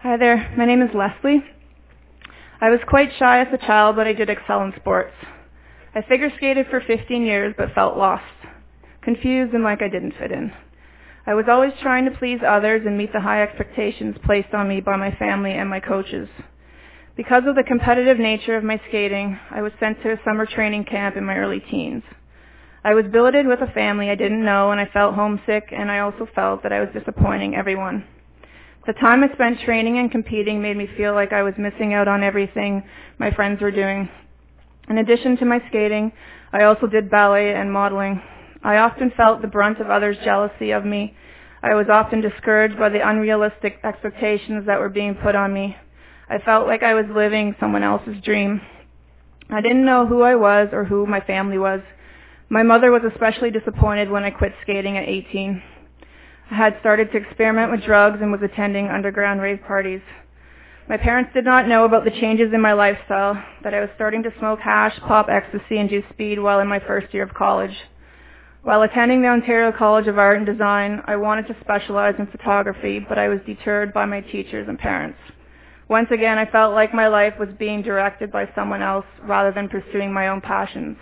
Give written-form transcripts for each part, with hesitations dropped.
Hi there, my name is Leslie. I was quite shy as a child, but I did excel in sports. I figure skated for 15 years, but felt lost, confused and like I didn't fit in. I was always trying to please others and meet the high expectations placed on me by my family and my coaches. Because of the competitive nature of my skating, I was sent to a summer training camp in my early teens. I was billeted with a family I didn't know, and I felt homesick, and I also felt that I was disappointing everyone. The time I spent training and competing made me feel like I was missing out on everything my friends were doing. In addition to my skating, I also did ballet and modeling. I often felt the brunt of others' jealousy of me. I was often discouraged by the unrealistic expectations that were being put on me. I felt like I was living someone else's dream. I didn't know who I was or who my family was. My mother was especially disappointed when I quit skating at 18. I had started to experiment with drugs and was attending underground rave parties. My parents did not know about the changes in my lifestyle, that I was starting to smoke hash, pop ecstasy, and do speed while in my first year of college. While attending the Ontario College of Art and Design, I wanted to specialize in photography, but I was deterred by my teachers and parents. Once again, I felt like my life was being directed by someone else rather than pursuing my own passions.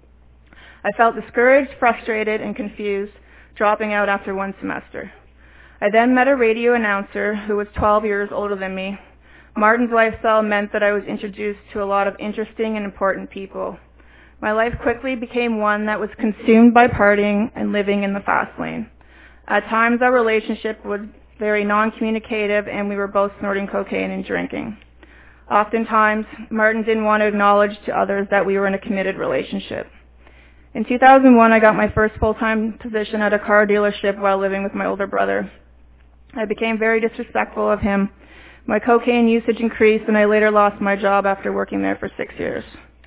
I felt discouraged, frustrated, and confused, dropping out after one semester. I then met a radio announcer who was 12 years older than me. Martin's lifestyle meant that I was introduced to a lot of interesting and important people. My life quickly became one that was consumed by partying and living in the fast lane. At times, our relationship was very non-communicative, and we were both snorting cocaine and drinking. Oftentimes, Martin didn't want to acknowledge to others that we were in a committed relationship. In 2001, I got my first full-time position at a car dealership while living with my older brother. I became very disrespectful of him. My cocaine usage increased, and I later lost my job after working there for 6 years.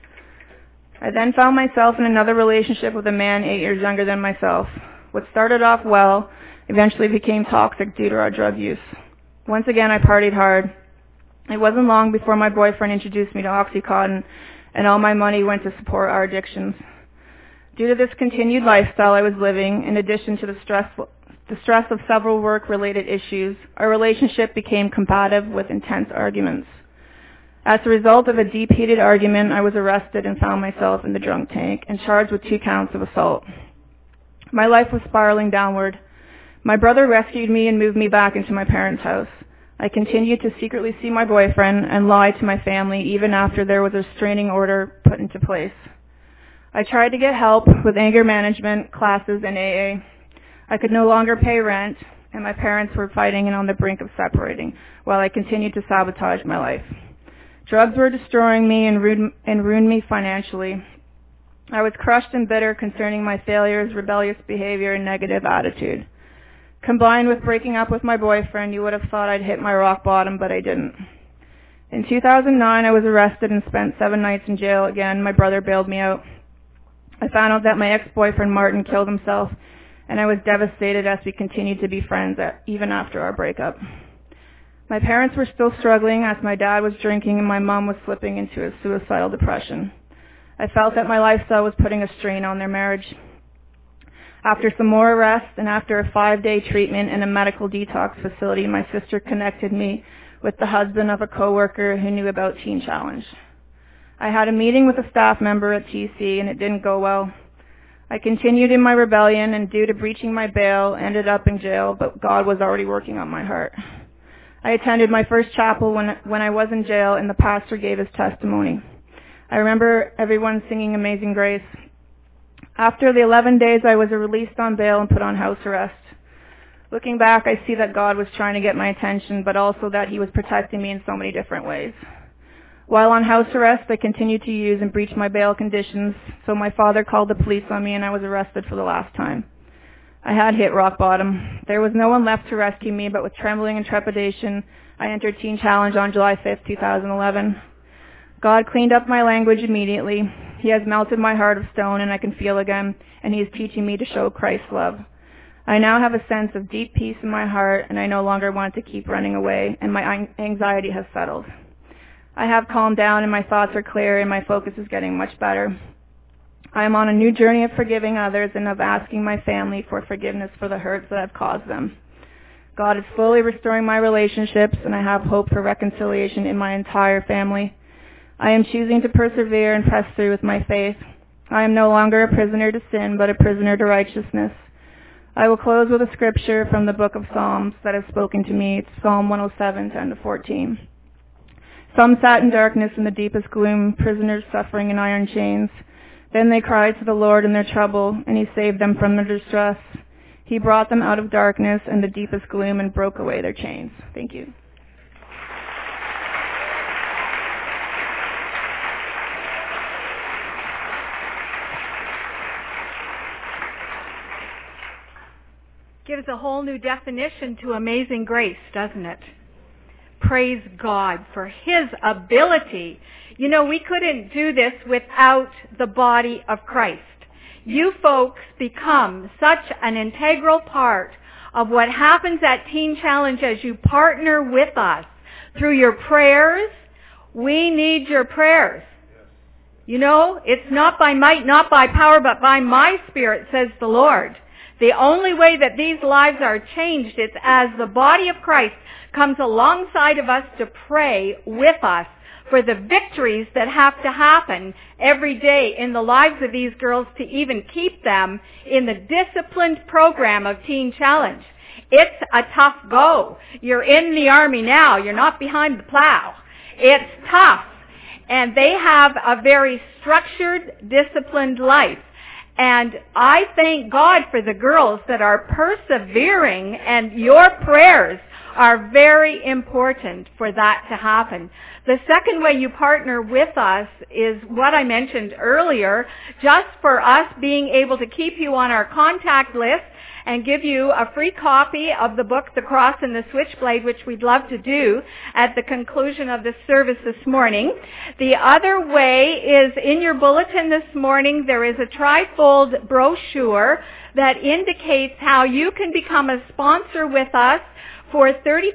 I then found myself in another relationship with a man 8 years younger than myself. What started off well eventually became toxic due to our drug use. Once again, I partied hard. It wasn't long before my boyfriend introduced me to Oxycontin, and all my money went to support our addictions. Due to this continued lifestyle I was living, in addition to the stress of several work-related issues, our relationship became combative with intense arguments. As a result of a deep-heated argument, I was arrested and found myself in the drunk tank and charged with 2 counts of assault. My life was spiraling downward. My brother rescued me and moved me back into my parents' house. I continued to secretly see my boyfriend and lie to my family even after there was a restraining order put into place. I tried to get help with anger management, classes, and AA. I could no longer pay rent, and my parents were fighting and on the brink of separating, while I continued to sabotage my life. Drugs were destroying me and ruined me financially. I was crushed and bitter concerning my failures, rebellious behavior, and negative attitude. Combined with breaking up with my boyfriend, you would have thought I'd hit my rock bottom, but I didn't. In 2009, I was arrested and spent 7 nights in jail again. My brother bailed me out. I found out that my ex-boyfriend Martin killed himself, and I was devastated as we continued to be friends even after our breakup. My parents were still struggling as my dad was drinking and my mom was slipping into a suicidal depression. I felt that my lifestyle was putting a strain on their marriage. After some more arrests and after a 5-day treatment in a medical detox facility, my sister connected me with the husband of a coworker who knew about Teen Challenge. I had a meeting with a staff member at TC, and it didn't go well. I continued in my rebellion, and due to breaching my bail, ended up in jail, but God was already working on my heart. I attended my first chapel when I was in jail, and the pastor gave his testimony. I remember everyone singing Amazing Grace. After the 11 days, I was released on bail and put on house arrest. Looking back, I see that God was trying to get my attention, but also that he was protecting me in so many different ways. While on house arrest, I continued to use and breach my bail conditions, so my father called the police on me and I was arrested for the last time. I had hit rock bottom. There was no one left to rescue me, but with trembling and trepidation, I entered Teen Challenge on July 5th, 2011. God cleaned up my language immediately. He has melted my heart of stone and I can feel again, and he is teaching me to show Christ's love. I now have a sense of deep peace in my heart, and I no longer want to keep running away, and my anxiety has settled. I have calmed down and my thoughts are clear and my focus is getting much better. I am on a new journey of forgiving others and of asking my family for forgiveness for the hurts that I've caused them. God is slowly restoring my relationships, and I have hope for reconciliation in my entire family. I am choosing to persevere and press through with my faith. I am no longer a prisoner to sin, but a prisoner to righteousness. I will close with a scripture from the book of Psalms that has spoken to me. It's Psalm 107, 10-14. Some sat in darkness in the deepest gloom, prisoners suffering in iron chains. Then they cried to the Lord in their trouble, and he saved them from their distress. He brought them out of darkness and the deepest gloom and broke away their chains. Thank you. Gives a whole new definition to amazing grace, doesn't it? Praise God for his ability. You know, we couldn't do this without the body of Christ. You folks become such an integral part of what happens at Teen Challenge as you partner with us through your prayers. We need your prayers. You know, it's not by might, not by power, but by my Spirit, says the Lord. The only way that these lives are changed is as the body of Christ comes alongside of us to pray with us for the victories that have to happen every day in the lives of these girls to even keep them in the disciplined program of Teen Challenge. It's a tough go. You're in the Army now. You're not behind the plow. It's tough. And they have a very structured, disciplined life. And I thank God for the girls that are persevering, and your prayers are very important for that to happen. The second way you partner with us is what I mentioned earlier, just for us being able to keep you on our contact list and give you a free copy of the book, The Cross and the Switchblade, which we'd love to do at the conclusion of the service this morning. The other way is in your bulletin this morning, there is a trifold brochure that indicates how you can become a sponsor with us for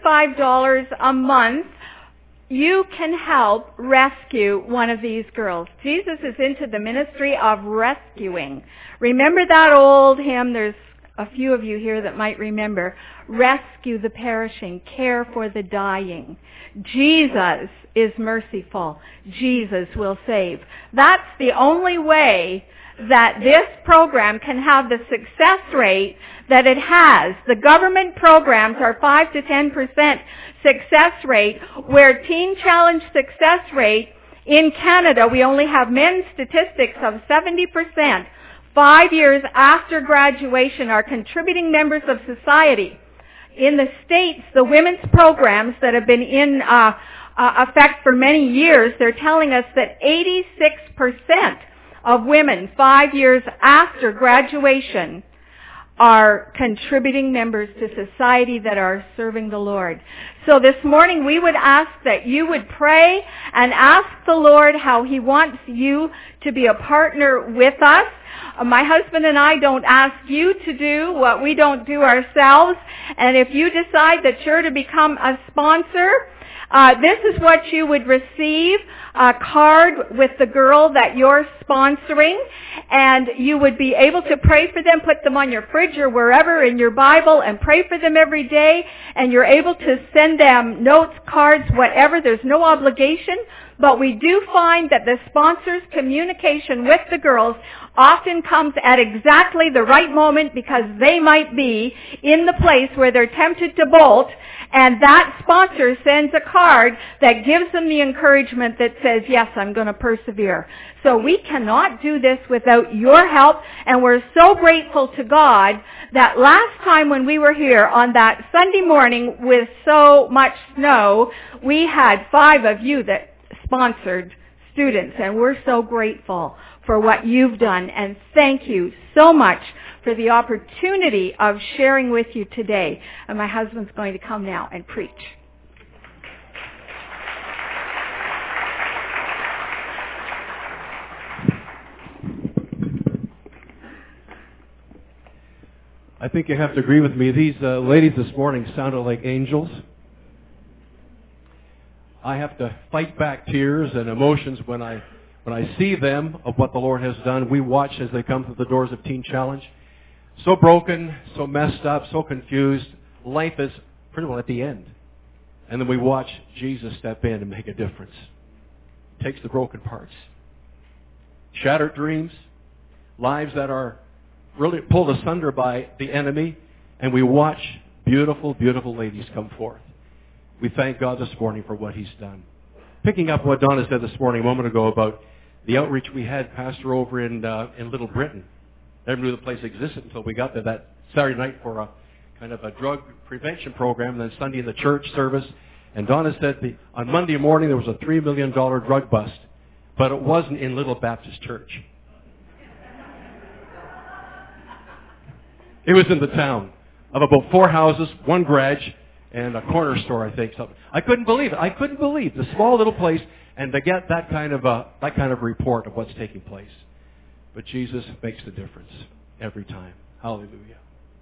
$35 a month. You can help rescue one of these girls. Jesus is into the ministry of rescuing. Remember that old hymn? There's a few of you here that might remember. Rescue the perishing, care for the dying. Jesus is merciful. Jesus will save. That's the only way that this program can have the success rate that it has. The government programs are 5 to 10% success rate, where Teen Challenge success rate in Canada, we only have men's statistics of 70%. 5 years after graduation are contributing members of society. In the States, the women's programs that have been in effect for many years, they're telling us that 86% of women 5 years after graduation are contributing members to society that are serving the Lord. So this morning we would ask that you would pray and ask the Lord how he wants you to be a partner with us. My husband and I don't ask you to do what we don't do ourselves. And if you decide that you're to become a sponsor, this is what you would receive, a card with the girl that you're sponsoring, and you would be able to pray for them, put them on your fridge or wherever in your Bible and pray for them every day, and you're able to send them notes, cards, whatever. There's no obligation, but we do find that the sponsors' communication with the girls often comes at exactly the right moment, because they might be in the place where they're tempted to bolt, and that sponsor sends a card that gives them the encouragement that says, yes, I'm going to persevere. So we cannot do this without your help, and we're so grateful to God that last time when we were here on that Sunday morning with so much snow, we had 5 of you that sponsored students, and we're so grateful for what you've done, and thank you so much for the opportunity of sharing with you today. And my husband's going to come now and preach. I think you have to agree with me. These ladies this morning sounded like angels. I have to fight back tears and emotions when I see them of what the Lord has done. We watch as they come through the doors of Teen Challenge. So broken, so messed up, so confused. Life is pretty well at the end. And then we watch Jesus step in and make a difference. Takes the broken parts. Shattered dreams, lives that are really pulled asunder by the enemy, and we watch beautiful, beautiful ladies come forth. We thank God this morning for what He's done. Picking up what Donna said this morning a moment ago about the outreach we had, Pastor, over in Little Britain. Never knew the place existed until we got there that Saturday night for a kind of a drug prevention program, and then Sunday in the church service. And Donna said on Monday morning there was a $3 million drug bust, but it wasn't in Little Baptist Church. It was in the town of about 4 houses, 1 garage, and a corner store, I think. Something. I couldn't believe it. I couldn't believe the small little place, and to get that kind of report of what's taking place. But Jesus makes the difference every time. Hallelujah.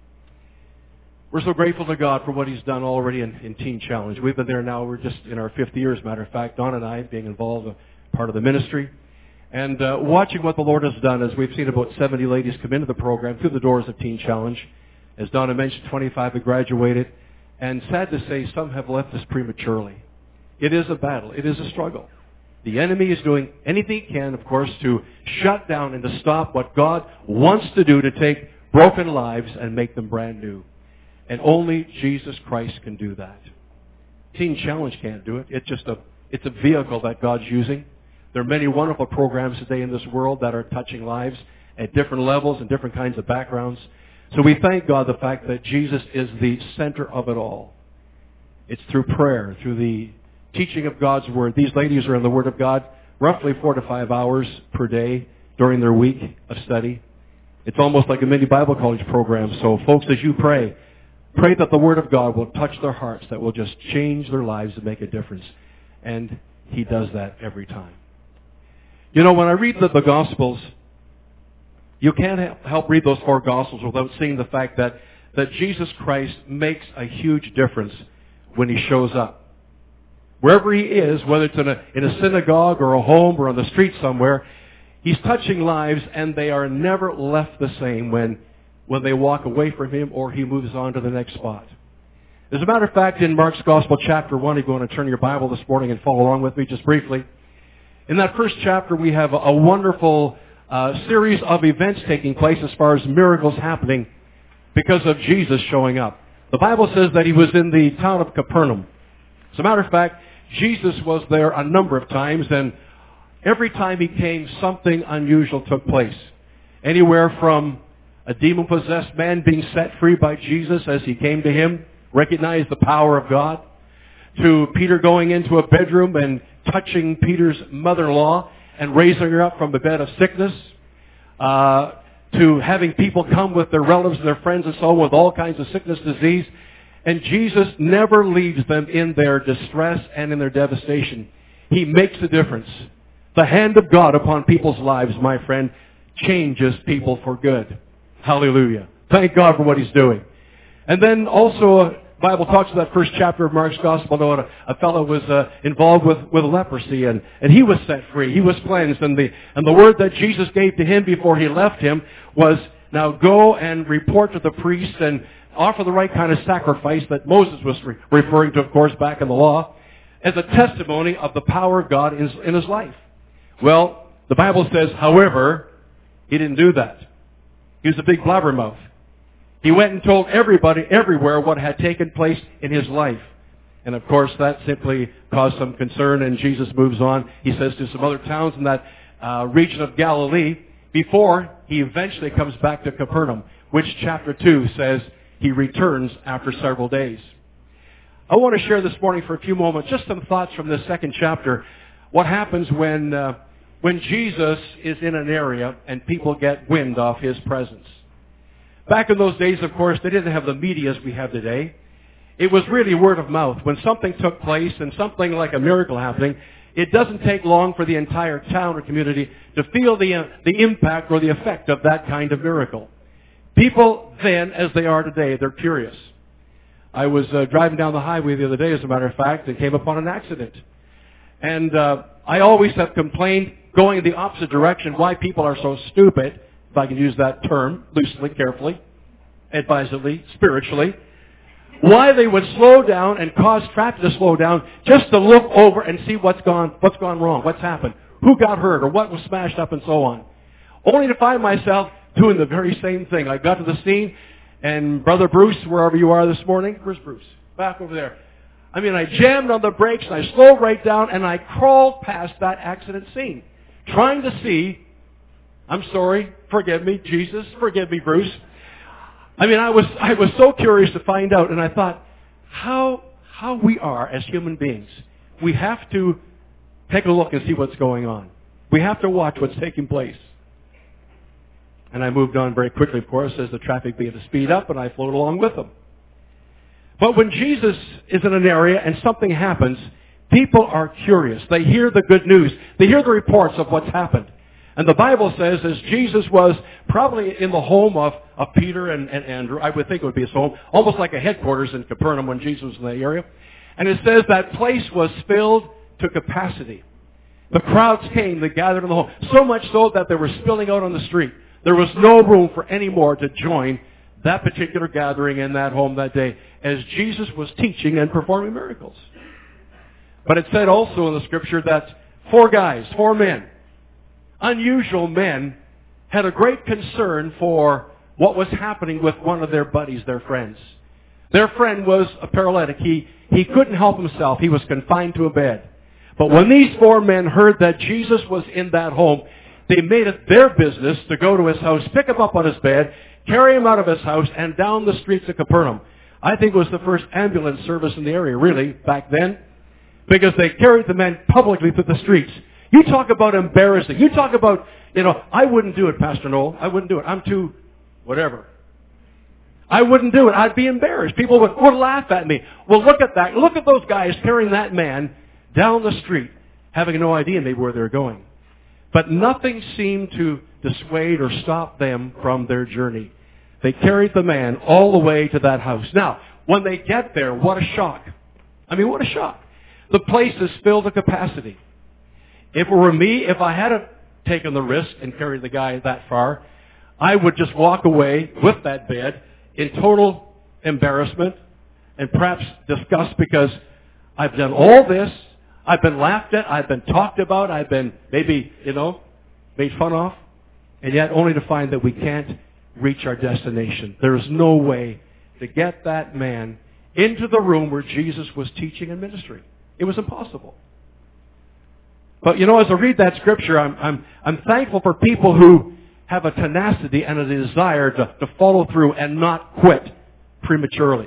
We're so grateful to God for what He's done already in Teen Challenge. We've been there now. We're just in our 5th year, as a matter of fact. Don and I being involved, part of the ministry. And watching what the Lord has done as we've seen about 70 ladies come into the program through the doors of Teen Challenge. As Donna mentioned, 25 have graduated. And sad to say, some have left us prematurely. It is a battle. It is a struggle. The enemy is doing anything he can, of course, to shut down and to stop what God wants to do to take broken lives and make them brand new. And only Jesus Christ can do that. Teen Challenge can't do it. It's a vehicle that God's using. There are many wonderful programs today in this world that are touching lives at different levels and different kinds of backgrounds. So we thank God the fact that Jesus is the center of it all. It's through prayer, through the teaching of God's Word. These ladies are in the Word of God roughly 4 to 5 hours per day during their week of study. It's almost like a mini Bible college program. So folks, as you pray that the Word of God will touch their hearts, that will just change their lives and make a difference. And He does that every time. You know, when I read the Gospels, you can't help read those 4 Gospels without seeing the fact that Jesus Christ makes a huge difference when He shows up. Wherever He is, whether it's in a synagogue or a home or on the street somewhere, He's touching lives, and they are never left the same when they walk away from Him or He moves on to the next spot. As a matter of fact, in Mark's Gospel, chapter 1, if you want to turn your Bible this morning and follow along with me just briefly, in that first chapter we have a wonderful series of events taking place as far as miracles happening because of Jesus showing up. The Bible says that He was in the town of Capernaum. As a matter of fact, Jesus was there a number of times, and every time He came, something unusual took place. Anywhere from a demon-possessed man being set free by Jesus as he came to Him, recognized the power of God, to Peter going into a bedroom and touching Peter's mother-in-law and raising her up from the bed of sickness, to having people come with their relatives and their friends and so on with all kinds of sickness, disease. And Jesus never leaves them in their distress and in their devastation. He makes a difference. The hand of God upon people's lives, my friend, changes people for good. Hallelujah. Thank God for what He's doing. And then also, the Bible talks in that first chapter of Mark's Gospel about a fellow was involved with leprosy, and he was set free. He was cleansed. And the word that Jesus gave to him before He left him was, now go and report to the priest and offer the right kind of sacrifice that Moses was referring to, of course, back in the law, as a testimony of the power of God in his life. Well, the Bible says, however, he didn't do that. He was a big blabbermouth. He went and told everybody, everywhere, what had taken place in his life. And of course, that simply caused some concern, and Jesus moves on. He says to some other towns in that region of Galilee, before he eventually comes back to Capernaum, which chapter 2 says he returns after several days. I want to share this morning for a few moments just some thoughts from this second chapter. What happens when Jesus is in an area and people get wind of His presence. Back in those days, of course, they didn't have the media as we have today. It was really word of mouth. When something took place and something like a miracle happening, it doesn't take long for the entire town or community to feel the impact or the effect of that kind of miracle. People then, as they are today, they're curious. I was driving down the highway the other day, as a matter of fact, and came upon an accident. And I always have complained, going in the opposite direction, why people are so stupid, if I can use that term loosely, carefully, advisedly, spiritually. why they would slow down and cause traffic to slow down just to look over and see what's gone wrong, what's happened, who got hurt, or what was smashed up and so on. Only to find myself doing the very same thing. I got to the scene, and Brother Bruce, wherever you are this morning, where's Bruce? Back over there. I mean, I jammed on the brakes, and I slowed right down, and I crawled past that accident scene, trying to see, I'm sorry, forgive me, Jesus, forgive me, Bruce. I mean, I was so curious to find out, and I thought, how we are as human beings. We have to take a look and see what's going on. We have to watch what's taking place. And I moved on very quickly, of course, as the traffic began to speed up, and I flowed along with them. But when Jesus is in an area and something happens, people are curious. They hear the good news. They hear the reports of what's happened. And the Bible says, as Jesus was probably in the home of Peter and Andrew, I would think it would be his home, almost like a headquarters in Capernaum when Jesus was in that area. And it says that place was filled to capacity. The crowds came, they gathered in the home, so much so that they were spilling out on the street. There was no room for any more to join that particular gathering in that home that day as Jesus was teaching and performing miracles. But it said also in the scripture that 4 men, unusual men, had a great concern for what was happening with one of their buddies, their friends. Their friend was a paralytic. He couldn't help himself. He was confined to a bed. But when these 4 men heard that Jesus was in that home, they made it their business to go to his house, pick him up on his bed, carry him out of his house, and down the streets of Capernaum. I think it was the first ambulance service in the area, really, back then, because they carried the men publicly through the streets. You talk about embarrassing. You talk about, I wouldn't do it, Pastor Noel. I wouldn't do it. I'm too whatever. I wouldn't do it. I'd be embarrassed. People would laugh at me. Well, look at that. Look at those guys carrying that man down the street, having no idea maybe where they're going. But nothing seemed to dissuade or stop them from their journey. They carried the man all the way to that house. Now, when they get there, what a shock. I mean, what a shock. The place is filled to capacity. If it were me, if I hadn't taken the risk and carried the guy that far, I would just walk away with that bed in total embarrassment and perhaps disgust because I've done all this. I've been laughed at. I've been talked about. I've been maybe, made fun of. And yet only to find that we can't reach our destination. There is no way to get that man into the room where Jesus was teaching and ministering. It was impossible. But as I read that scripture, I'm thankful for people who have a tenacity and a desire to follow through and not quit prematurely.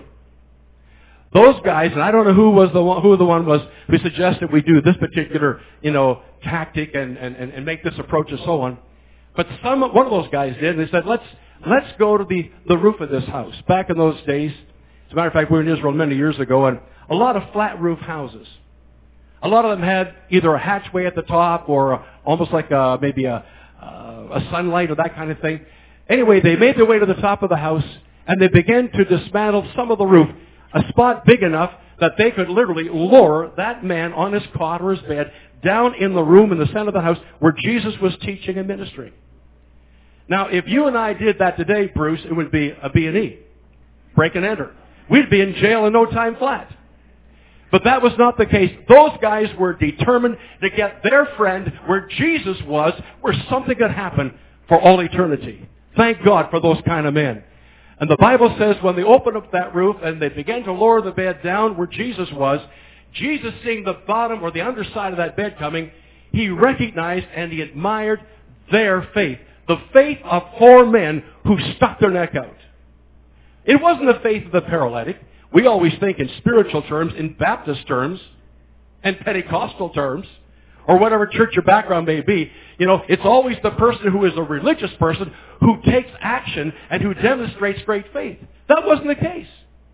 Those guys, and I don't know who the one was who suggested we do this particular, tactic and make this approach and so on. But one of those guys did, and they said, let's go to the roof of this house. Back in those days, as a matter of fact, we were in Israel many years ago, and a lot of flat roof houses. A lot of them had either a hatchway at the top or almost like maybe a sunlight or that kind of thing. Anyway, they made their way to the top of the house, and they began to dismantle some of the roof, a spot big enough that they could literally lower that man on his cot or his bed down in the room in the center of the house where Jesus was teaching and ministering. Now, if you and I did that today, Bruce, it would be a B&E, break and enter. We'd be in jail in no time flat. But that was not the case. Those guys were determined to get their friend where Jesus was, where something could happen for all eternity. Thank God for those kind of men. And the Bible says when they opened up that roof and they began to lower the bed down where Jesus was, Jesus seeing the bottom or the underside of that bed coming, he recognized and he admired their faith. The faith of 4 men who stuck their neck out. It wasn't the faith of the paralytic. We always think in spiritual terms, in Baptist terms, and Pentecostal terms, or whatever church your background may be. It's always the person who is a religious person who takes action and who demonstrates great faith. That wasn't the case.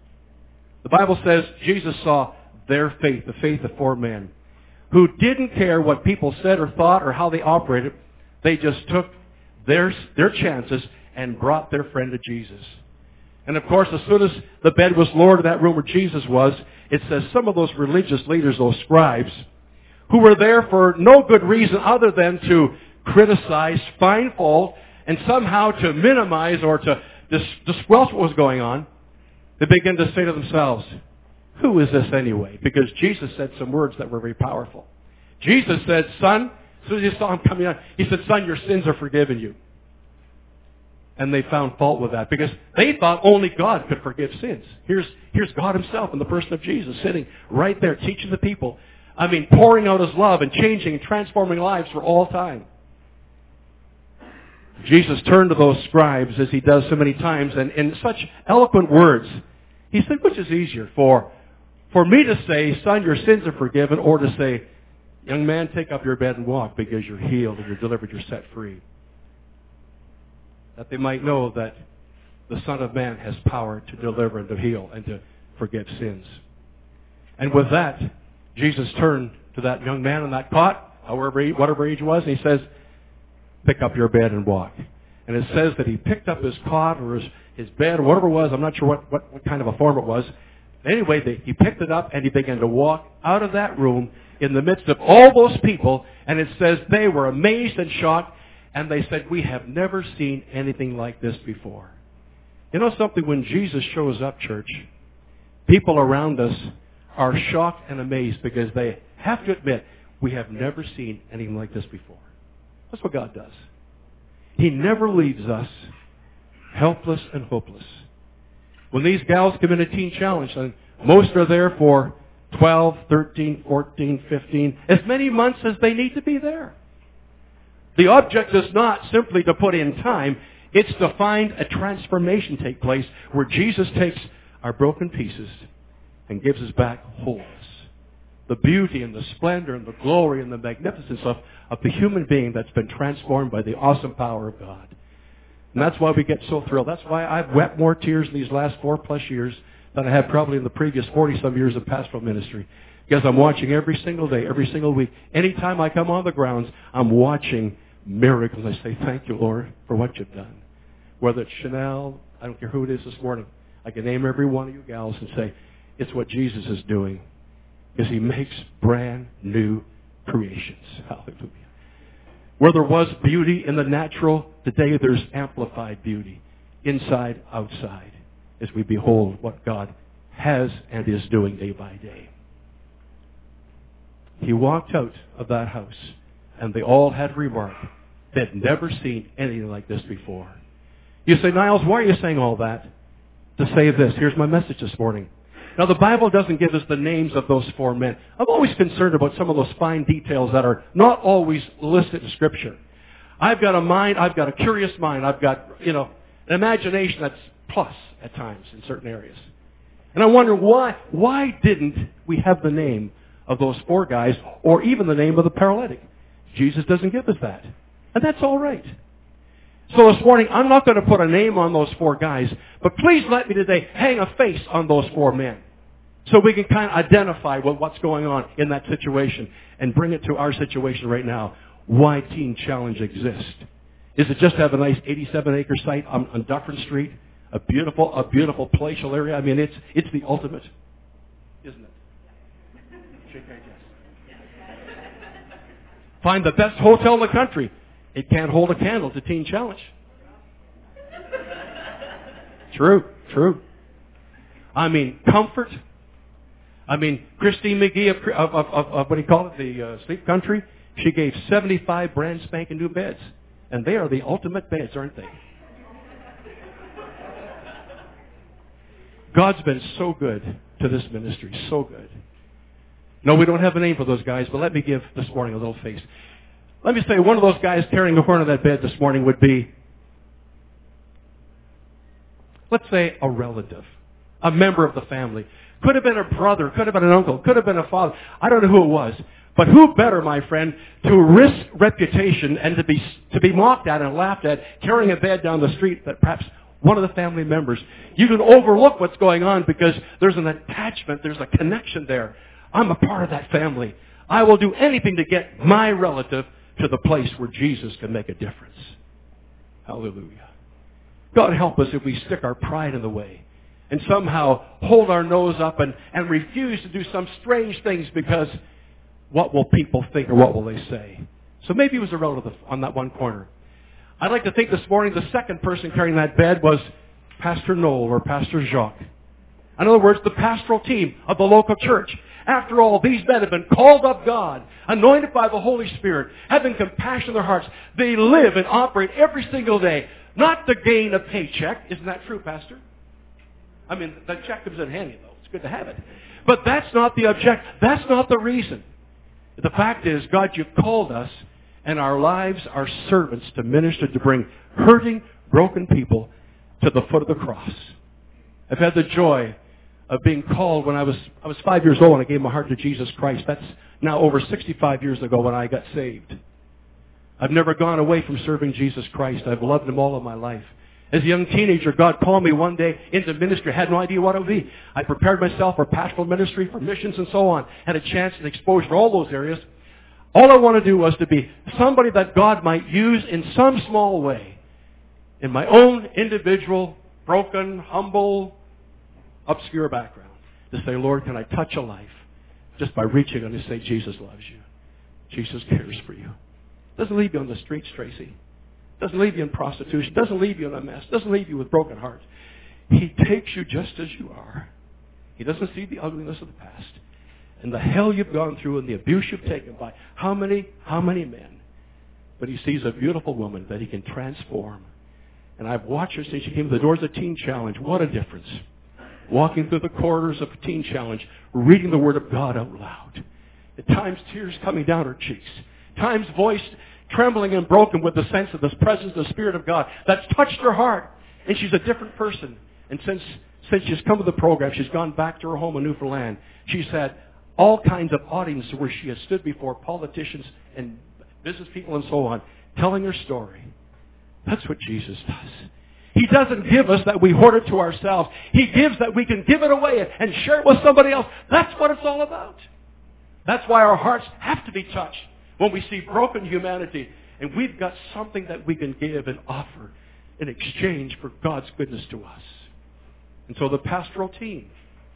The Bible says Jesus saw their faith, the faith of 4 men, who didn't care what people said or thought or how they operated. They just took their chances and brought their friend to Jesus. And of course, as soon as the bed was lowered to that room where Jesus was, it says some of those religious leaders, those scribes, who were there for no good reason other than to criticize, find fault, and somehow to minimize or to squelch what was going on, They begin to say to themselves, who is this anyway? Because Jesus said some words that were very powerful. Jesus said, son, as soon as he saw him coming out, he said, son, your sins are forgiven you. And they found fault with that because they thought only God could forgive sins. Here's God himself in the person of Jesus sitting right there teaching the people. I mean, pouring out his love and changing and transforming lives for all time. Jesus turned to those scribes as he does so many times and in such eloquent words. He said, which is easier for me to say, son, your sins are forgiven, or to say, young man, take up your bed and walk because you're healed and you're delivered, you're set free. That they might know that the Son of Man has power to deliver and to heal and to forgive sins. And with that, Jesus turned to that young man on that cot, whatever age was, and he says, pick up your bed and walk. And it says that he picked up his cot or his bed or whatever it was. I'm not sure what kind of a form it was. Anyway, he picked it up and he began to walk out of that room in the midst of all those people. And it says they were amazed and shocked. And they said, we have never seen anything like this before. You know something? When Jesus shows up, church, people around us are shocked and amazed because they have to admit, we have never seen anything like this before. That's what God does. He never leaves us helpless and hopeless. When these gals come in a teen challenge, and most are there for 12, 13, 14, 15, as many months as they need to be there. The object is not simply to put in time. It's to find a transformation take place where Jesus takes our broken pieces and gives us back wholeness. The beauty and the splendor and the glory and the magnificence of the human being that's been transformed by the awesome power of God. And that's why we get so thrilled. That's why I've wept more tears in these last 4+ years than I have probably in the previous 40-some years of pastoral ministry. Because I'm watching every single day, every single week. Anytime I come on the grounds, I'm watching miracles. I say, thank you, Lord, for what you've done. Whether it's Chanel, I don't care who it is this morning. I can name every one of you gals and say, it's what Jesus is doing. Because he makes brand new creations. Hallelujah. Where there was beauty in the natural, today there's amplified beauty. Inside, outside. As we behold what God has and is doing day by day. He walked out of that house, and they all had remarked they'd never seen anything like this before. You say, Niles, why are you saying all that? To say this. Here's my message this morning. Now, the Bible doesn't give us the names of those 4 men. I'm always concerned about some of those fine details that are not always listed in Scripture. I've got a mind, I've got a curious mind, I've got, an imagination that's plus at times in certain areas. And I wonder why didn't we have the name of those 4 guys, or even the name of the paralytic? Jesus doesn't give us that. And that's all right. So this morning, I'm not going to put a name on those 4 guys, but please let me today hang a face on those 4 men. So we can kind of identify what's going on in that situation and bring it to our situation right now. Why Teen Challenge exists. Is it just to have a nice 87-acre site on Dufferin Street? A beautiful palatial area? I mean, it's the ultimate, isn't it? Shake hands, yes. Find the best hotel in the country. It can't hold a candle to Teen Challenge. True. I mean, comfort. I mean, Christine McGee of what do you call it, the Sleep Country, she gave 75 brand spanking new beds. And they are the ultimate beds, aren't they? God's been so good to this ministry, so good. No, we don't have a name for those guys, but let me give this morning a little face. Let me say, one of those guys carrying the horn of that bed this morning would be, let's say, a relative, a member of the family. Could have been a brother, could have been an uncle, could have been a father. I don't know who it was. But who better, my friend, to risk reputation and to be mocked at and laughed at, carrying a bed down the street that perhaps one of the family members, you can overlook what's going on because there's an attachment, there's a connection there. I'm a part of that family. I will do anything to get my relative to the place where Jesus can make a difference. Hallelujah. God help us if we stick our pride in the way and somehow hold our nose up and refuse to do some strange things because what will people think or what will they say? So maybe it was a relative on that one corner. I'd like to think this morning the second person carrying that bed was Pastor Noel or Pastor Jacques. In other words, the pastoral team of the local church. After all, these men have been called of God, anointed by the Holy Spirit, having compassion in their hearts. They live and operate every single day, not to gain a paycheck. Isn't that true, Pastor? I mean, the check comes in handy, though. It's good to have it. But that's not the object. That's not the reason. The fact is, God, you've called us, and our lives are servants to minister, to bring hurting, broken people to the foot of the cross. I've had the joy of being called when I was 5 years old and I gave my heart to Jesus Christ. That's now over 65 years ago when I got saved. I've never gone away from serving Jesus Christ. I've loved Him all of my life. As a young teenager, God called me one day into ministry. I had no idea what it would be. I prepared myself for pastoral ministry, for missions and so on. Had a chance and exposure to all those areas. All I wanted to do was to be somebody that God might use in some small way. In my own individual, broken, humble, obscure background. To say, Lord, can I touch a life just by reaching and to say, Jesus loves you. Jesus cares for you. Doesn't leave you on the streets, Tracy. Doesn't leave you in prostitution. Doesn't leave you in a mess. Doesn't leave you with broken hearts. He takes you just as you are. He doesn't see the ugliness of the past and the hell you've gone through and the abuse you've taken by how many men. But He sees a beautiful woman that He can transform. And I've watched her since she came to the doors of Teen Challenge. What a difference. Walking through the corridors of Teen Challenge, reading the Word of God out loud. At times tears coming down her cheeks. Times voice trembling and broken with the sense of the presence of the Spirit of God that's touched her heart. And she's a different person. And since she's come to the program, she's gone back to her home in Newfoundland. She's had all kinds of audiences where she has stood before politicians and business people and so on, telling her story. That's what Jesus does. He doesn't give us that we hoard it to ourselves. He gives that we can give it away and share it with somebody else. That's what it's all about. That's why our hearts have to be touched when we see broken humanity and we've got something that we can give and offer in exchange for God's goodness to us. And so the pastoral team,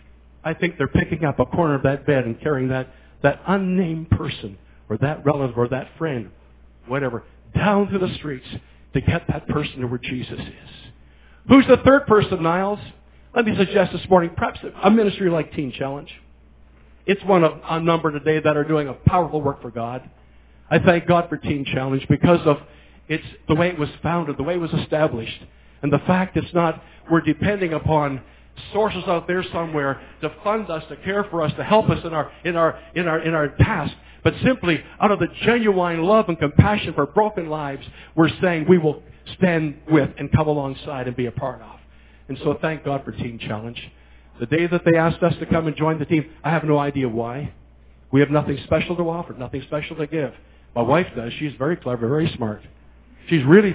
I think they're picking up a corner of that bed and carrying that unnamed person or that relative or that friend, whatever, down to the streets to get that person to where Jesus is. Who's the third person, Niles? Let me suggest this morning, perhaps a ministry like Teen Challenge. It's one of a number today that are doing a powerful work for God. I thank God for Teen Challenge because of it's the way it was founded, the way it was established, and the fact it's not we're depending upon sources out there somewhere to fund us, to care for us, to help us in our task, but simply out of the genuine love and compassion for broken lives, we're saying we will stand with and come alongside and be a part of. And so thank God for Teen Challenge. The day that they asked us to come and join the team, I have no idea why. We have nothing special to offer, nothing special to give. My wife does. She's very clever, very smart. She's really,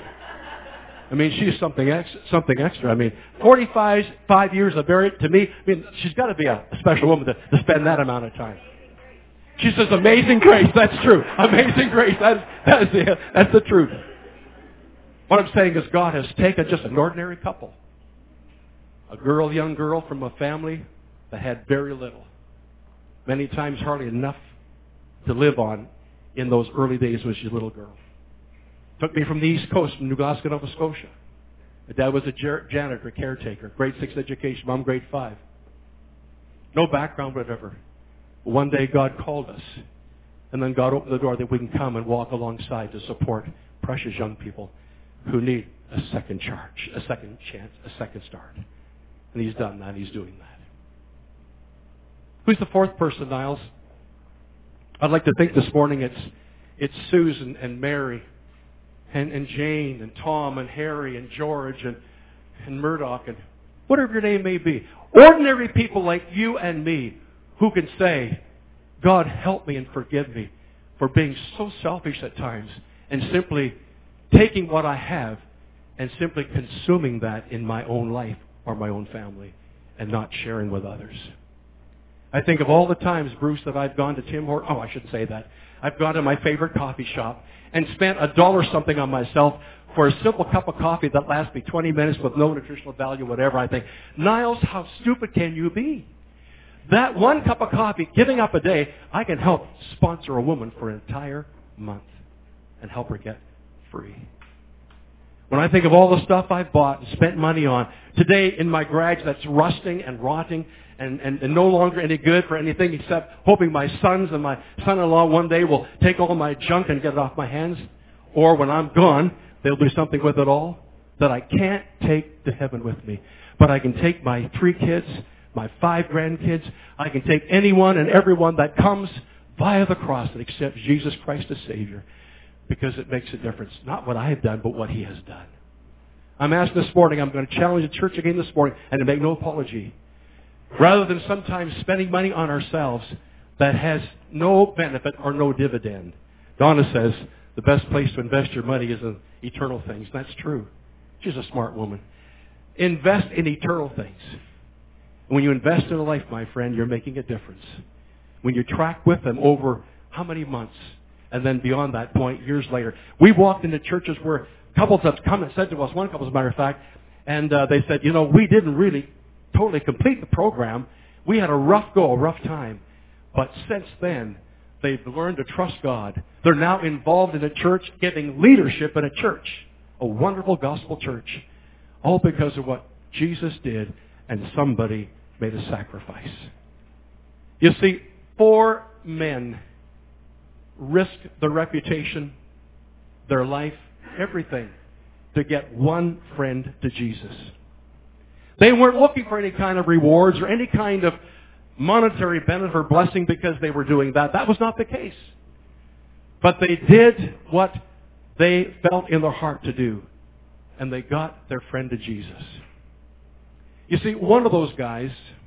she's something extra. 45 years of marriage, to me, she's got to be a special woman to spend that amount of time. She says, amazing grace. That's true. Amazing grace. That's the truth. What I'm saying is God has taken just an ordinary couple. A young girl from a family that had very little. Many times hardly enough to live on in those early days when she was a little girl. Took me from the East Coast, from New Glasgow, Nova Scotia. My dad was a janitor, caretaker, grade 6 education, mom grade 5. No background, whatever. One day God called us, and then God opened the door that we can come and walk alongside to support precious young people who need a second charge, a second chance, a second start. And He's done that. He's doing that. Who's the fourth person, Niles? I'd like to think this morning it's Susan and Mary and Jane and Tom and Harry and George and Murdoch and whatever your name may be. Ordinary people like you and me who can say, God, help me and forgive me for being so selfish at times and simply taking what I have and simply consuming that in my own life or my own family and not sharing with others. I think of all the times, Bruce, that I've gone to Tim Hortons. Oh, I shouldn't say that. I've gone to my favorite coffee shop and spent $1 something on myself for a simple cup of coffee that lasts me 20 minutes with no nutritional value, whatever. I think, Niles, how stupid can you be? That one cup of coffee, giving up a day, I can help sponsor a woman for an entire month and help her get free. When I think of all the stuff I've bought and spent money on, today in my garage that's rusting and rotting and no longer any good for anything except hoping my sons and my son-in-law one day will take all my junk and get it off my hands. Or when I'm gone, they'll do something with it all that I can't take to heaven with me. But I can take my 3 kids, my 5 grandkids. I can take anyone and everyone that comes via the cross and accepts Jesus Christ as Savior, because it makes a difference. Not what I have done, but what He has done. I'm asked this morning, I'm going to challenge the church again this morning, and to make no apology. Rather than sometimes spending money on ourselves that has no benefit or no dividend. Donna says the best place to invest your money is in eternal things. That's true. She's a smart woman. Invest in eternal things. When you invest in a life, my friend, you're making a difference. When you track with them over how many months, and then beyond that point, years later. We walked into churches where couples have come and said to us, one couple as a matter of fact, and they said, we didn't really totally complete the program. We had a rough time. But since then, they've learned to trust God. They're now involved in a church, giving leadership in a church, a wonderful gospel church, all because of what Jesus did, and somebody made a sacrifice. You see, 4 men risked their reputation, their life, everything, to get one friend to Jesus. They weren't looking for any kind of rewards or any kind of monetary benefit or blessing because they were doing that. That was not the case. But they did what they felt in their heart to do, and they got their friend to Jesus. You see, one of those guys,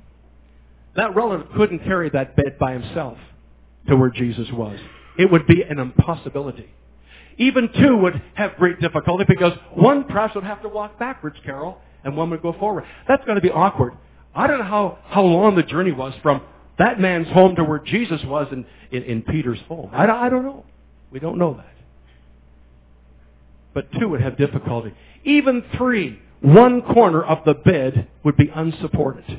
that relative couldn't carry that bed by himself to where Jesus was. It would be an impossibility. Even 2 would have great difficulty because one perhaps would have to walk backwards, Carol, and one would go forward. That's going to be awkward. I don't know how long the journey was from that man's home to where Jesus was in Peter's home. I don't know. We don't know that. But 2 would have difficulty. Even 3, one corner of the bed would be unsupported.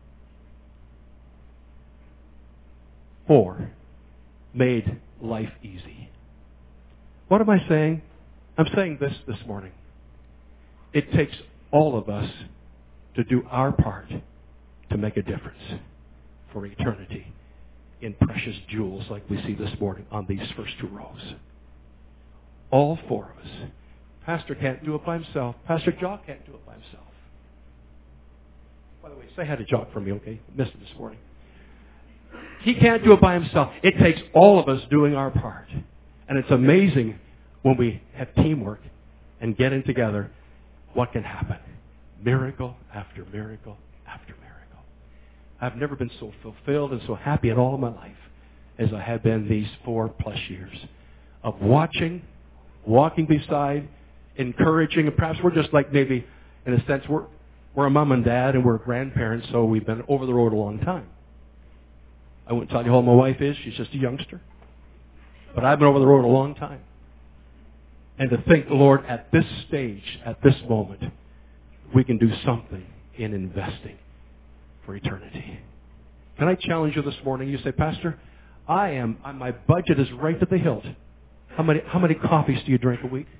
4 made life easy. What am I saying? I'm saying this morning. It takes all of us to do our part to make a difference for eternity in precious jewels like we see this morning on these first 2 rows. All 4 of us. Pastor can't do it by himself. Pastor Jock can't do it by himself. By the way, say hi to Jock for me, okay? I missed it this morning. He can't do it by himself. It takes all of us doing our part. And it's amazing when we have teamwork and getting together what can happen. Miracle after miracle after miracle. I've never been so fulfilled and so happy in all of my life as I have been these 4+ years of watching, walking beside, encouraging, and perhaps we're just like maybe, in a sense, we're a mom and dad and we're grandparents, so we've been over the road a long time. I won't tell you how old my wife is. She's just a youngster. But I've been over the road a long time. And to think, Lord, at this stage, at this moment, we can do something in investing for eternity. Can I challenge you this morning? You say, Pastor, my budget is right to the hilt. How many coffees do you drink a week?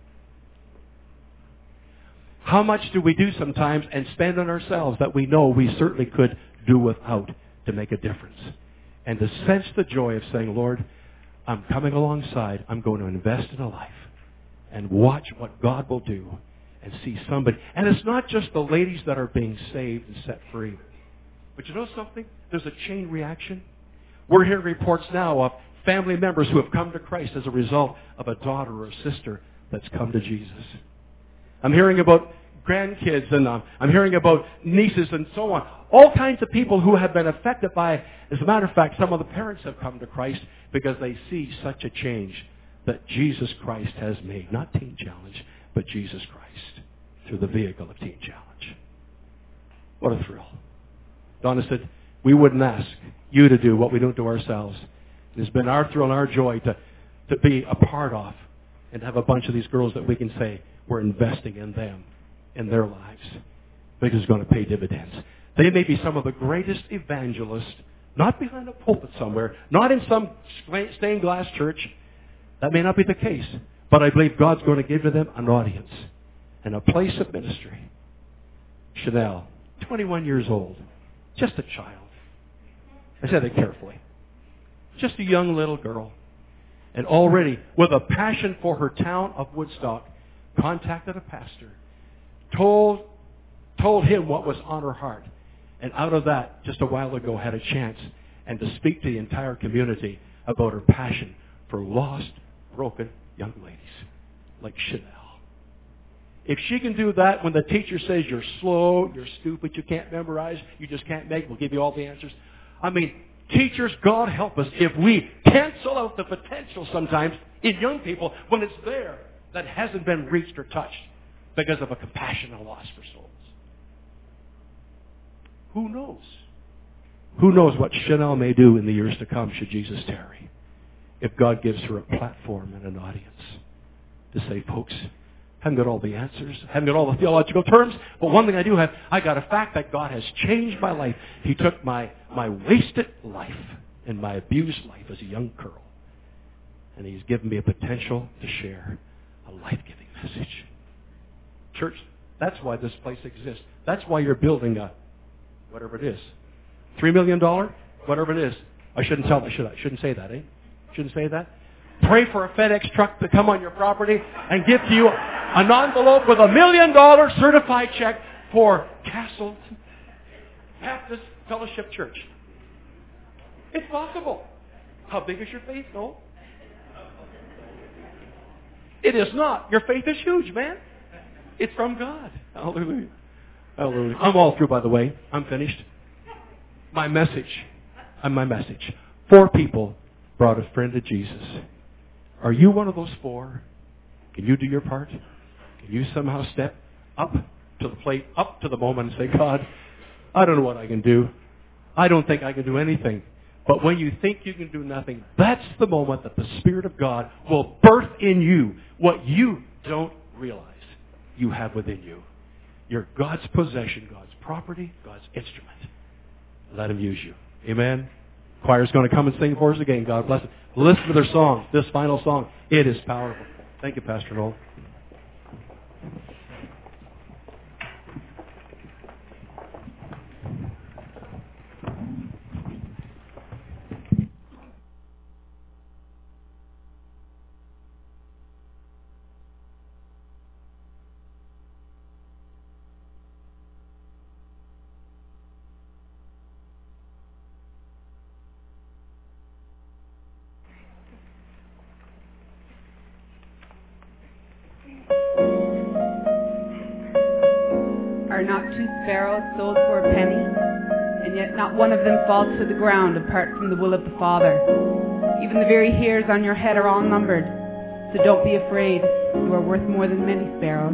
How much do we do sometimes and spend on ourselves that we know we certainly could do without to make a difference? And to sense the joy of saying, Lord, I'm coming alongside. I'm going to invest in a life and watch what God will do and see somebody. And it's not just the ladies that are being saved and set free. But you know something? There's a chain reaction. We're hearing reports now of family members who have come to Christ as a result of a daughter or a sister that's come to Jesus. I'm hearing about grandkids, and I'm hearing about nieces and so on. All kinds of people who have been affected by, as a matter of fact, some of the parents have come to Christ because they see such a change that Jesus Christ has made. Not Teen Challenge, but Jesus Christ through the vehicle of Teen Challenge. What a thrill. Donna said, we wouldn't ask you to do what we don't do ourselves. It has been our thrill and our joy to be a part of and have a bunch of these girls that we can say we're investing in them, in their lives, because it's going to pay dividends. They may be some of the greatest evangelists, not behind a pulpit somewhere, not in some stained glass church. That may not be the case. But I believe God's going to give to them an audience. in a place of ministry. Chanel, 21 years old, just a child. I said it carefully. Just a young little girl. And already, with a passion for her town of Woodstock, contacted a pastor, told him what was on her heart. And out of that, just a while ago, had a chance and to speak to the entire community about her passion for lost, broken young ladies like Chanel. If she can do that when the teacher says you're slow, you're stupid, you can't memorize, you just can't make, we'll give you all the answers. I mean, teachers, God help us if we cancel out the potential sometimes in young people when it's there that hasn't been reached or touched because of a compassion and a loss for souls. Who knows? Who knows what Chanel may do in the years to come should Jesus tarry, if God gives her a platform and an audience to say, folks, haven't got all the answers, haven't got all the theological terms, but one thing I do have, I got a fact that God has changed my life. He took my wasted life and my abused life as a young girl, and He's given me a potential to share a life-giving message. Church, that's why this place exists. That's why you're building a, whatever it is, $3 million, whatever it is. I shouldn't tell them, should I? Shouldn't say that, eh? Shouldn't say that? Pray for a FedEx truck to come on your property and give to you an envelope with $1 million certified check for Castleton Baptist Fellowship Church. It's possible. How big is your faith? No. It is not. Your faith is huge, man. It's from God. Hallelujah. Hallelujah. I'm all through, by the way. I'm finished. My message. 4 people brought a friend to Jesus. Are you one of those 4? Can you do your part? Can you somehow step up to the plate, up to the moment and say, God, I don't know what I can do. I don't think I can do anything. But when you think you can do nothing, that's the moment that the Spirit of God will birth in you what you don't realize you have within you. You're God's possession, God's property, God's instrument. Let Him use you. Amen. Choir's going to come and sing for us again. God bless it. Listen to their song, this final song. It is powerful. Thank you, Pastor Noel. Are not 2 sparrows sold for a penny, and yet not one of them falls to the ground apart from the will of the Father? Even the very hairs on your head are all numbered, so don't be afraid. You are worth more than many sparrows.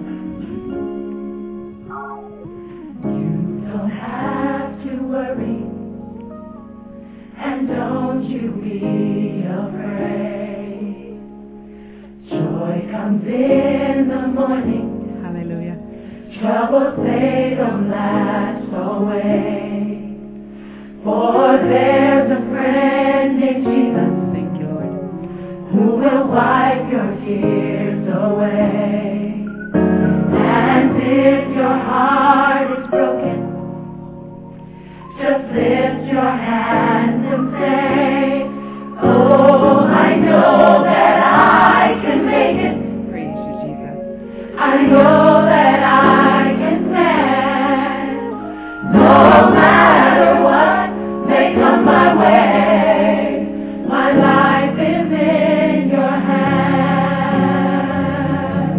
You don't have to worry, and don't you be afraid. Joy comes in the morning. Hallelujah. Troubles, they don't last always. For there's a friend named Jesus. Thank you, Lord. Who will wipe your tears away. And if your heart is broken, just lift your hands and say, oh, I know that I can make it. Praise you, Jesus. I know that I can stand. No matter what may come my way, my life is in your hands.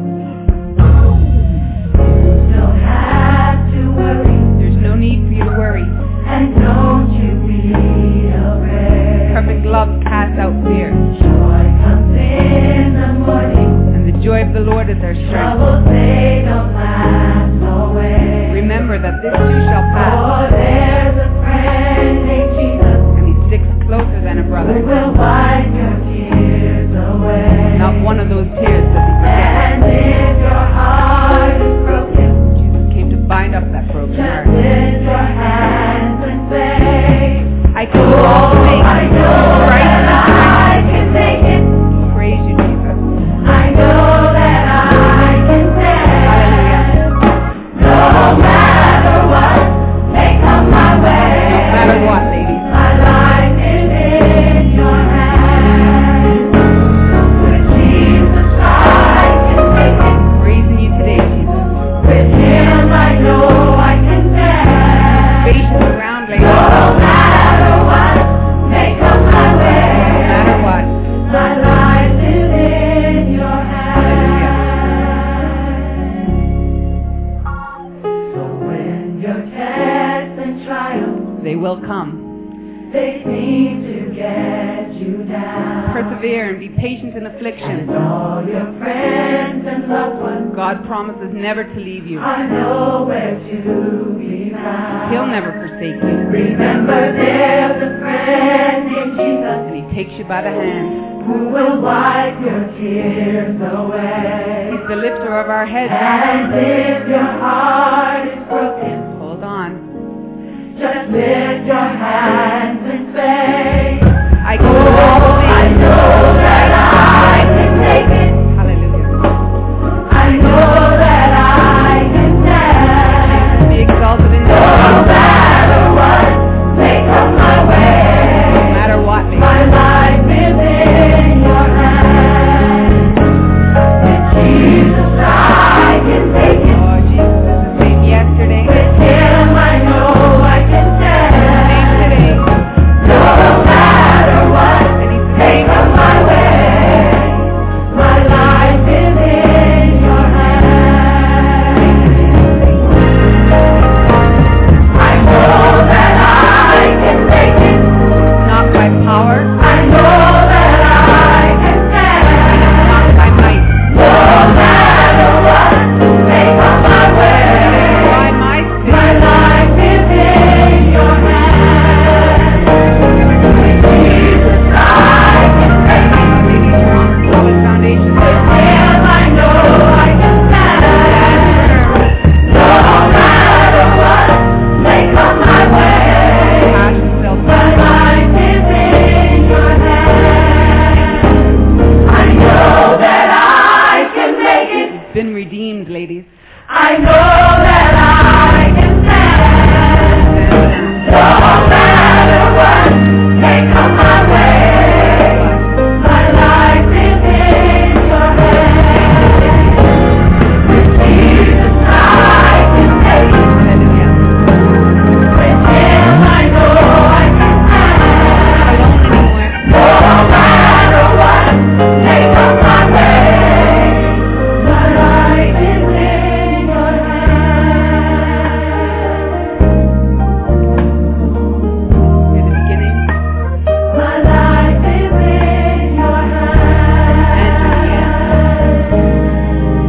You don't have to worry. There's no need for you to worry. And don't you be afraid. Perfect love casts out fear, Joy comes in the morning. and the joy of the Lord is our strength. Troubles, they don't last always. Remember that this too shall pass, For there's a friend named Jesus and He sticks closer than a who brother. will wipe your tears away. Not one of those tears does He forget. And if your heart is broken, Jesus came to bind up that broken just heart. lift your hands and say, I can do all things I know through Christ that who I can make it. strengthens me. Praise you, Jesus. I know that I can stand. they will come. They seem to get you down. Persevere and be patient in affliction. And all your friends and loved ones, God promises never to leave you. I know where to be found. He'll never forsake you. Remember there's a friend named Jesus, And He takes you by the hand. who will wipe your tears away. He's the lifter of our heads. And if your heart is broken, Hold on. just lift your hands and say, I can I know that I can take it. Hallelujah. I know that I can stand. Be exalted in No God. matter what may come my No way, matter what may my life is in your hands. With Jesus I can take it. Oh, Jesus is the same yesterday. With Him I know I can Same stand. today. No matter what And He's the may same. come my way, my life is in your hands. I know that I can make it. Not by power. I know that I can stand. Not by might. No matter what may come my way, By my my spirit. life is in your hands. With Jesus I can make it. Solid foundation. With Him I know I can stand. No matter what may come my way, Passion, my life is in your hands. I know that I can make it. You've been redeemed, ladies. I know that I can stand. No matter what may come my way, my life is in your hands. With Jesus I can take it. Hallelujah. With Him I know I can stand. Not alone anymore. No matter what may come my way, my life is in your hands. In the beginning My life is in your hands.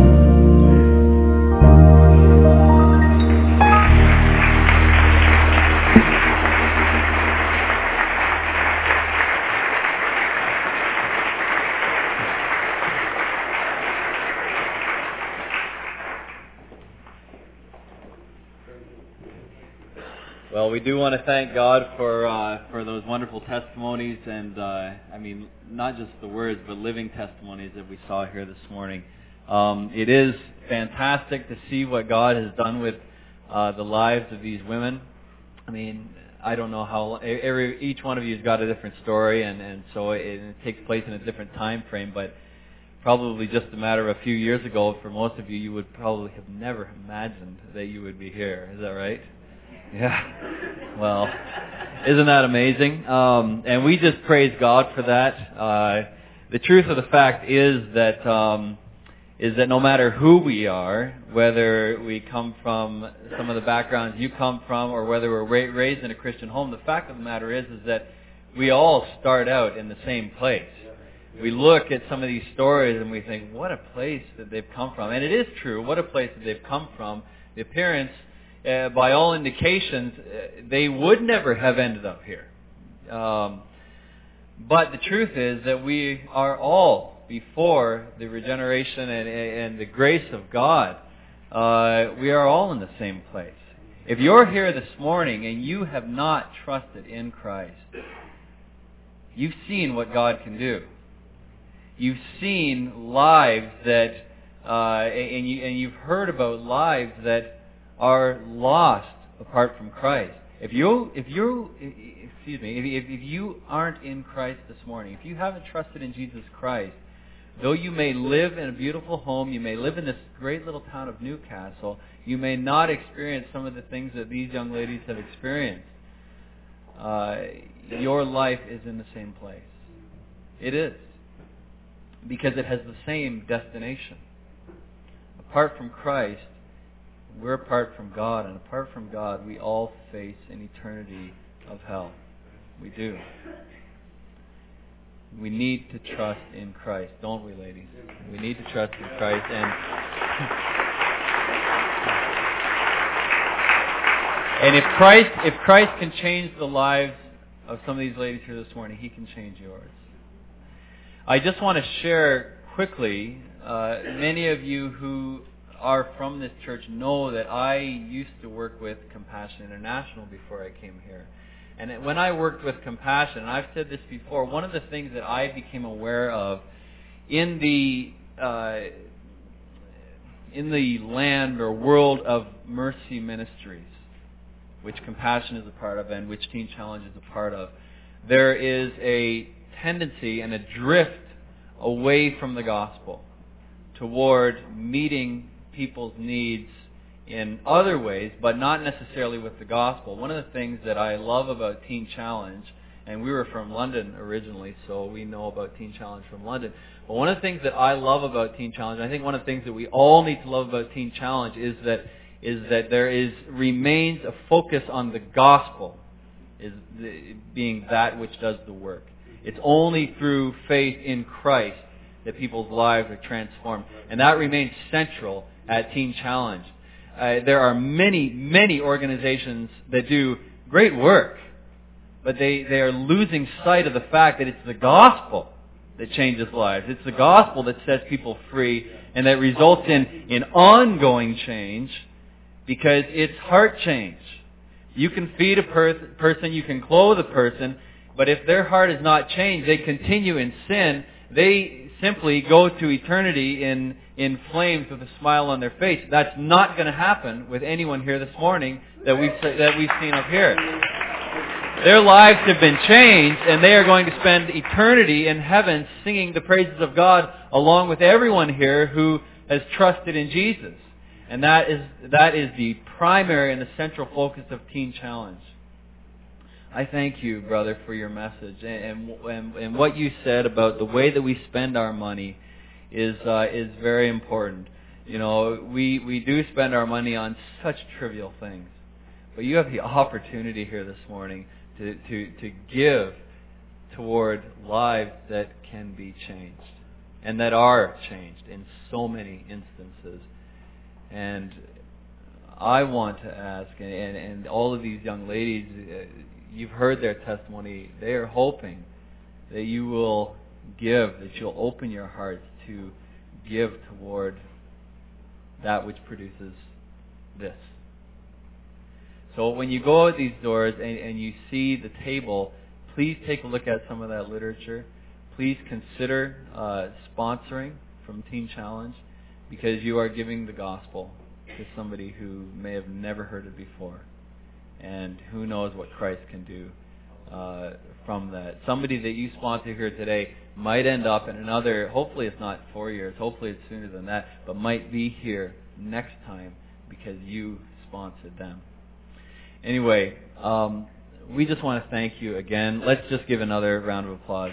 Well, we do want to thank God for those wonderful testimonies, and I mean, not just the words, but living testimonies that we saw here this morning. It is fantastic to see what God has done with the lives of these women. I mean, I don't know how each one of you has got a different story, and so it takes place in a different time frame, but probably just a matter of a few years ago, for most of you, you would probably have never imagined that you would be here. Is that right? Yeah. Well, isn't that amazing? And we just praise God for that. The truth of the fact is that no matter who we are, whether we come from some of the backgrounds you come from, or whether we're raised in a Christian home, the fact of the matter is that we all start out in the same place. We look at some of these stories and we think, what a place that they've come from. And it is true, what a place that they've come from. The appearance, by all indications, they would never have ended up here. But the truth is that we are all, before the regeneration and the grace of God, we are all in the same place. If you're here this morning and you have not trusted in Christ, you've seen what God can do. You've seen lives that, and you've heard about lives that are lost apart from Christ. If you aren't in Christ this morning, if you haven't trusted in Jesus Christ, though you may live in a beautiful home, you may live in this great little town of Newcastle, you may not experience some of the things that these young ladies have experienced. Your life is in the same place. It is. Because it has the same destination. Apart from Christ, We're apart from God, and apart from God, we all face an eternity of hell. We do. We need to trust in Christ, don't we, ladies? We need to trust in Christ. And if Christ can change the lives of some of these ladies here this morning, He can change yours. I just want to share quickly, many of you who are from this church know that I used to work with Compassion International before I came here. And when I worked with Compassion, and I've said this before, one of the things that I became aware of in the land or world of mercy ministries, which Compassion is a part of and which Teen Challenge is a part of, there is a tendency and a drift away from the gospel toward meeting people's needs in other ways, but not necessarily with the gospel. One of the things that I love about Teen Challenge, and we were from London originally, so we know about Teen Challenge from London, but one of the things that I love about Teen Challenge, I think one of the things that we all need to love about Teen Challenge is that there remains a focus on the gospel being that which does the work. It's only through faith in Christ that people's lives are transformed. And that remains central at Teen Challenge. There are many, many organizations that do great work, but they are losing sight of the fact that it's the gospel that changes lives. It's the gospel that sets people free and that results in ongoing change because it's heart change. You can feed a person, you can clothe a person, but if their heart is not changed, they continue in sin, they simply go to eternity in flames with a smile on their face. That's not going to happen with anyone here this morning that we've seen up here. Their lives have been changed, and they are going to spend eternity in heaven singing the praises of God along with everyone here who has trusted in Jesus. And that is the primary and the central focus of Teen Challenge. I thank you, brother, for your message and what you said about the way that we spend our money is very important. You know, we do spend our money on such trivial things, but you have the opportunity here this morning to give toward lives that can be changed and that are changed in so many instances. And I want to ask, and all of these young ladies, you've heard their testimony. They are hoping that you will give, that you'll open your hearts to give toward that which produces this. So when you go out these doors and you see the table, please take a look at some of that literature. Please consider sponsoring from Teen Challenge, because you are giving the gospel to somebody who may have never heard it before. And who knows what Christ can do from that. Somebody that you sponsor here today might end up in another, hopefully it's not 4 years, hopefully it's sooner than that, but might be here next time because you sponsored them. Anyway, we just want to thank you again. Let's just give another round of applause.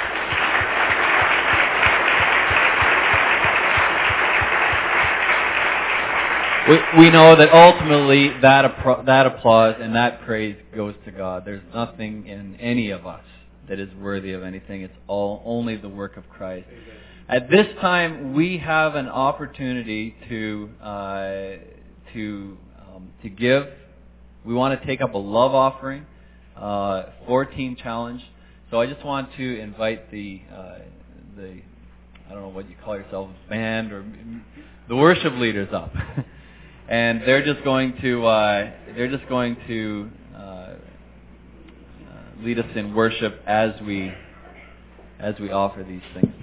We know that ultimately that applause and that praise goes to God. There's nothing in any of us that is worthy of anything. It's only the work of Christ. At this time, we have an opportunity to give. We want to take up a love offering for Teen Challenge. So I just want to invite the I don't know what you call yourselves, band or the worship leaders up. And they're just going to lead us in worship as we offer these things.